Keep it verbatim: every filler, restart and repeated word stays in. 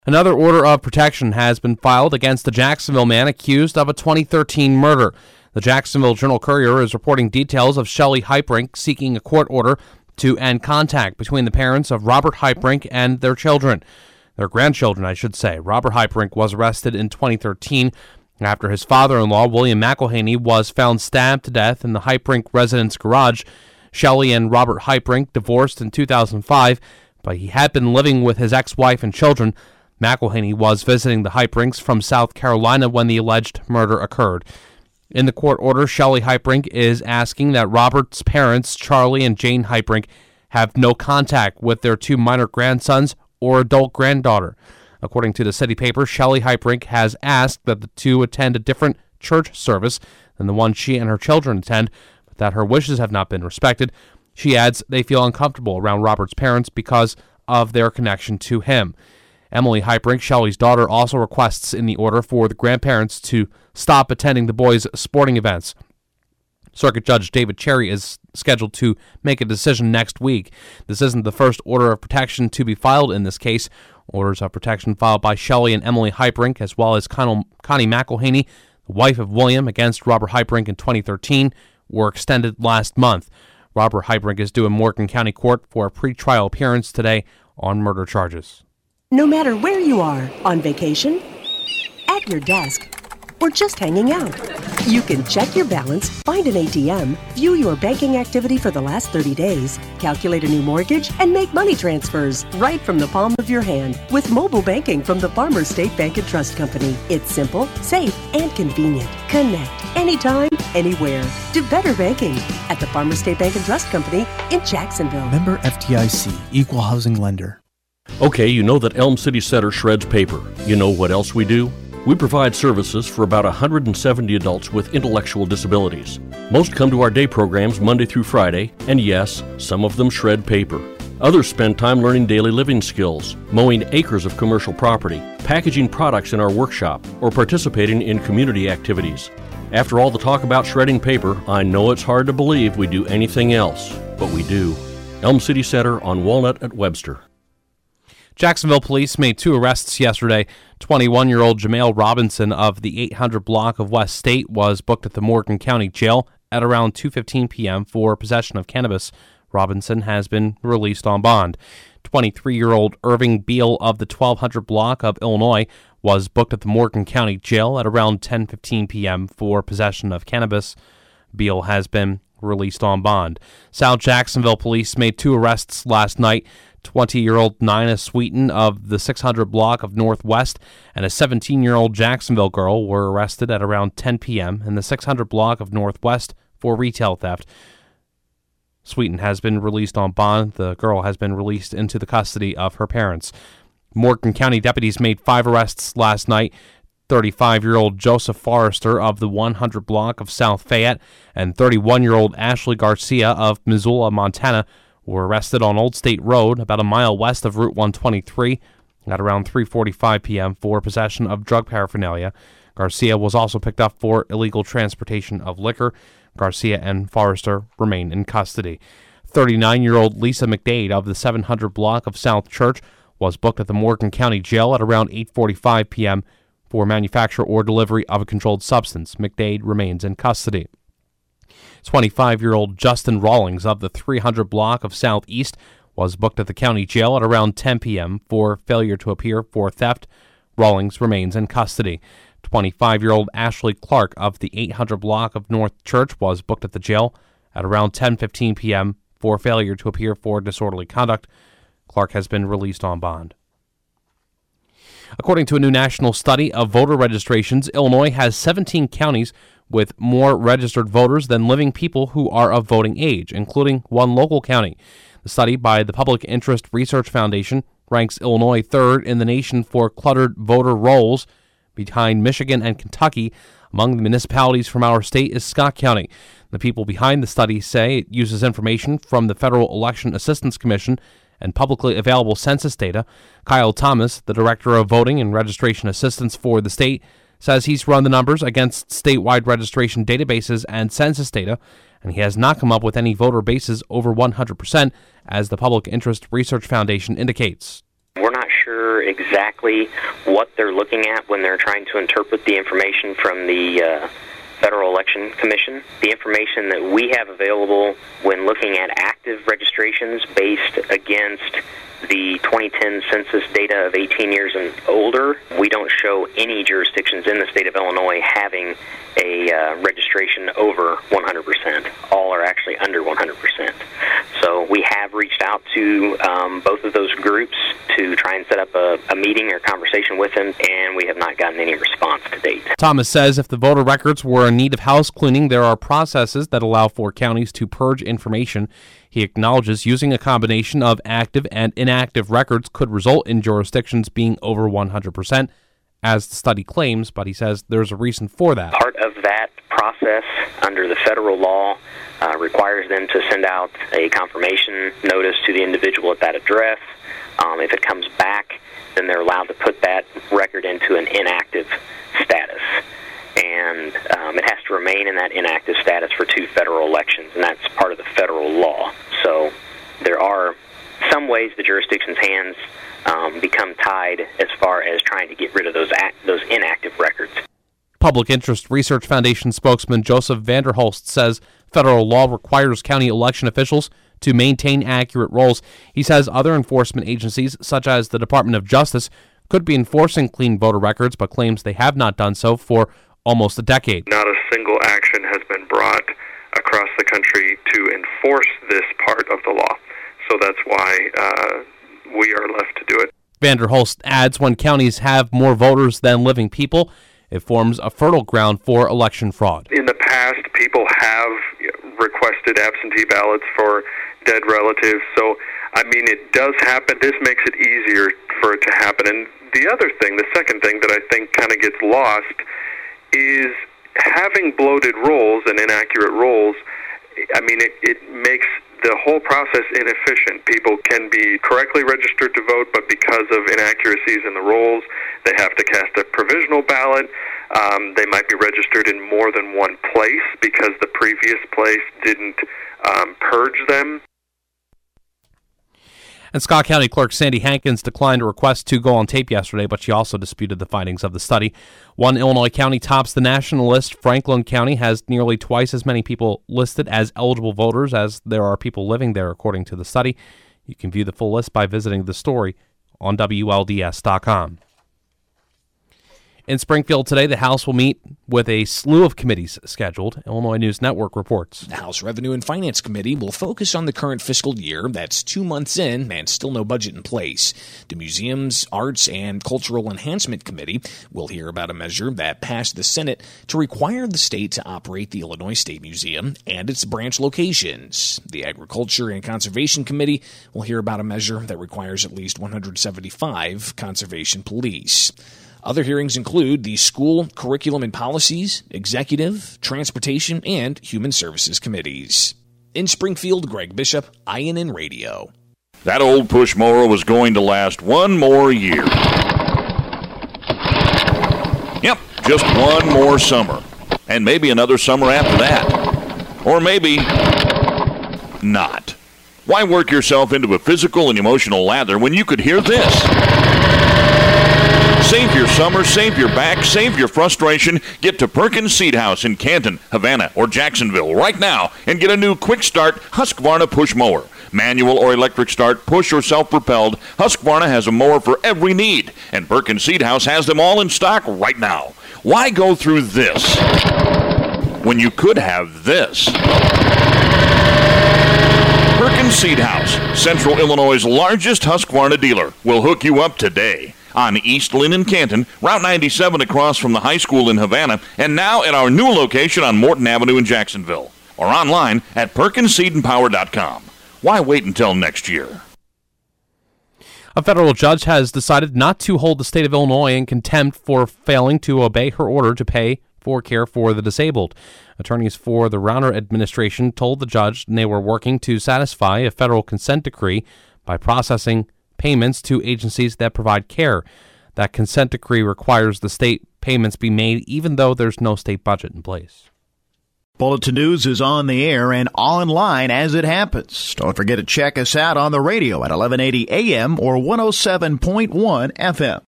Another order of protection has been filed against the Jacksonville man accused of a twenty thirteen murder. The Jacksonville Journal-Courier is reporting details of Shelley Hyprink seeking a court order to end contact between the parents of Robert Hyprink and their children. Their grandchildren, I should say. Robert Hyprink was arrested in twenty thirteen after his father-in-law, William McElhaney, was found stabbed to death in the Hyprink residence garage. Shelley and Robert Hyprink divorced in two thousand five, but he had been living with his ex-wife and children. McElhaney was visiting the Hyprinks from South Carolina when the alleged murder occurred. In the court order, Shelley Hyprink is asking that Robert's parents, Charlie and Jane Hyprink, have no contact with their two minor grandsons or adult granddaughter. According to the city paper, Shelley Hyprink has asked that the two attend a different church service than the one she and her children attend, but that her wishes have not been respected. She adds they feel uncomfortable around Robert's parents because of their connection to him. Emily Hyprink, Shelley's daughter, also requests in the order for the grandparents to stop attending the boys' sporting events. Circuit Judge David Cherry is scheduled to make a decision next week. This isn't the first order of protection to be filed in this case. Orders of protection filed by Shelley and Emily Hyprink, as well as Connie McElhaney, the wife of William, against Robert Hyprink in twenty thirteen, were extended last month. Robert Hyprink is due in Morgan County Court for a pretrial appearance today on murder charges. No matter where you are, on vacation, at your desk, or just hanging out, you can check your balance, find an A T M, view your banking activity for the last thirty days, calculate a new mortgage, and make money transfers right from the palm of your hand with mobile banking from the Farmers State Bank and Trust Company. It's simple, safe, and convenient. Connect anytime, anywhere to better banking at the Farmers State Bank and Trust Company in Jacksonville. Member F D I C, Equal Housing Lender. Okay, you know that Elm City Center shreds paper. You know what else we do? We provide services for about one hundred seventy adults with intellectual disabilities. Most come to our day programs Monday through Friday, and yes, some of them shred paper. Others spend time learning daily living skills, mowing acres of commercial property, packaging products in our workshop, or participating in community activities. After all the talk about shredding paper, I know it's hard to believe we do anything else, but we do. Elm City Center on Walnut at Webster. Jacksonville police made two arrests yesterday. twenty-one-year-old Jamail Robinson of the eight hundred block of West State was booked at the Morgan County Jail at around two fifteen p.m. for possession of cannabis. Robinson has been released on bond. twenty-three-year-old Irving Beal of the twelve hundred block of Illinois was booked at the Morgan County Jail at around ten fifteen p.m. for possession of cannabis. Beal has been released on bond. South Jacksonville police made two arrests last night. twenty-year-old Nina Sweeten of the six hundred block of Northwest and a seventeen-year-old Jacksonville girl were arrested at around ten p.m. in the six hundred block of Northwest for retail theft. Sweeten has been released on bond. The girl has been released into the custody of her parents. Morgan County deputies made five arrests last night. thirty-five-year-old Joseph Forrester of the one hundred block of South Fayette and thirty-one-year-old Ashley Garcia of Missoula, Montana, were arrested on Old State Road, about a mile west of Route one twenty-three, at around three forty-five p.m. for possession of drug paraphernalia. Garcia was also picked up for illegal transportation of liquor. Garcia and Forrester remain in custody. thirty-nine-year-old Lisa McDade of the seven hundred block of South Church was booked at the Morgan County Jail at around eight forty-five p.m. for manufacture or delivery of a controlled substance. McDade remains in custody. twenty-five-year-old Justin Rawlings of the three hundred block of Southeast was booked at the county jail at around ten p.m. for failure to appear for theft. Rawlings remains in custody. twenty-five-year-old Ashley Clark of the eight hundred block of North Church was booked at the jail at around ten fifteen p.m. for failure to appear for disorderly conduct. Clark has been released on bond. According to a new national study of voter registrations, Illinois has seventeen counties with more registered voters than living people who are of voting age, including one local county. The study by the Public Interest Research Foundation ranks Illinois third in the nation for cluttered voter rolls, behind Michigan and Kentucky. Among the municipalities from our state is Scott County. The people behind the study say it uses information from the Federal Election Assistance Commission and publicly available census data. Kyle Thomas, the Director of Voting and Registration Assistance for the state, says he's run the numbers against statewide registration databases and census data, and he has not come up with any voter bases over one hundred percent, as the Public Interest Research Foundation indicates. We're not sure exactly what they're looking at when they're trying to interpret the information from the uh, Federal Election Commission. The information that we have available when looking at active registrations based against the twenty ten census data of eighteen years and older, we don't show any jurisdictions in the state of Illinois having a uh, registration over one hundred percent. All are actually under one hundred percent. So we have reached out to um, both of those groups to try and set up a, a meeting or conversation with them, and we have not gotten any response to date. Thomas says if the voter records were in need of house cleaning, there are processes that allow for counties to purge information. He acknowledges using a combination of active and inactive records could result in jurisdictions being over one hundred percent, as the study claims, but he says there's a reason for that. Part of that process under the federal law uh, requires them to send out a confirmation notice to the individual at that address. Um, if it comes back, then they're allowed to put that record into an inactive status. And um, it has to remain in that inactive status for two federal elections, and that's part of the federal law. So there are some ways the jurisdiction's hands um, become tied as far as trying to get rid of those act- those inactive records. Public Interest Research Foundation spokesman Joseph Vanderholst says federal law requires county election officials to maintain accurate rolls. He says other enforcement agencies, such as the Department of Justice, could be enforcing clean voter records, but claims they have not done so for almost a decade. Not a single action has been brought across the country to enforce this part of the law. So that's why uh, we are left to do it. Vanderholst adds when counties have more voters than living people, it forms a fertile ground for election fraud. In the past, people have requested absentee ballots for dead relatives. So, I mean, it does happen. This makes it easier for it to happen. And the other thing, the second thing that I think kind of gets lost is having bloated rolls and inaccurate rolls. I mean, it, it makes the whole process inefficient. People can be correctly registered to vote, but because of inaccuracies in the rolls, they have to cast a provisional ballot. Um, they might be registered in more than one place because the previous place didn't um, purge them. And Scott County Clerk Sandy Hankins declined a request to go on tape yesterday, but she also disputed the findings of the study. One Illinois county tops the national list. Franklin County has nearly twice as many people listed as eligible voters as there are people living there, according to the study. You can view the full list by visiting the story on W L D S dot com. In Springfield today, the House will meet with a slew of committees scheduled. Illinois News Network reports. The House Revenue and Finance Committee will focus on the current fiscal year that's two months in and still no budget in place. The Museums, Arts, and Cultural Enhancement Committee will hear about a measure that passed the Senate to require the state to operate the Illinois State Museum and its branch locations. The Agriculture and Conservation Committee will hear about a measure that requires at least one hundred seventy-five conservation police. Other hearings include the School, Curriculum and Policies, Executive, Transportation, and Human Services Committees. In Springfield, Greg Bishop, I N N Radio. That old push mower was going to last one more year. Yep, just one more summer. And maybe another summer after that. Or maybe not. Why work yourself into a physical and emotional lather when you could hear this? Save your summer, save your back, save your frustration. Get to Perkins Seed House in Canton, Havana, or Jacksonville right now and get a new Quick Start Husqvarna push mower. Manual or electric start, push or self-propelled, Husqvarna has a mower for every need, and Perkins Seed House has them all in stock right now. Why go through this when you could have this? Perkins Seed House, Central Illinois' largest Husqvarna dealer, will hook you up today. On East Lynn in Canton, Route ninety-seven across from the high school in Havana, and now at our new location on Morton Avenue in Jacksonville. Or online at perkins seed and power dot com. Why wait until next year? A federal judge has decided not to hold the state of Illinois in contempt for failing to obey her order to pay for care for the disabled. Attorneys for the Rauner administration told the judge they were working to satisfy a federal consent decree by processing payments to agencies that provide care. That consent decree requires the state payments be made even though there's no state budget in place. Bulletin News is on the air and online as it happens. Don't forget to check us out on the radio at eleven eighty A M or one oh seven point one F M.